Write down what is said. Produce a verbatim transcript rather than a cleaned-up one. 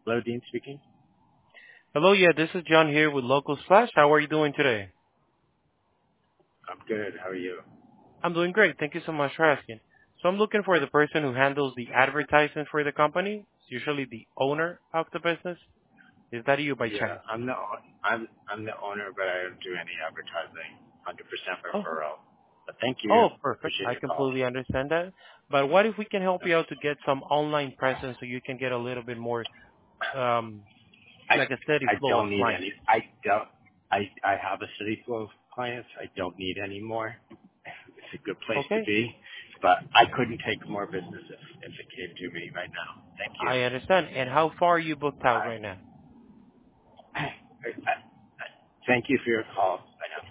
Hello, Dean speaking. Hello, yeah, this is John here with Local Slash. How are you doing today? I'm good. How are you? I'm doing great. Thank you so much for asking. So I'm looking for the person who handles the advertising for the company. It's usually the owner of the business. Is that you by Yeah, chance? I'm the o- I'm I'm the owner, but I don't do any advertising. one hundred percent Oh, referral. But thank you. oh, perfect. Appreciate I your call. completely understand that. But what if we can help you out to get some online presence so you can get a little bit more, um, I like a steady I flow of don't need clients? any. I don't. I I have a city full of clients. I don't need any more. It's a good place to Okay, be, but I couldn't take more business if if it came to me right now. Thank you. I understand. And how far are you booked out Bye. right now? I, I, thank you for your call. I know.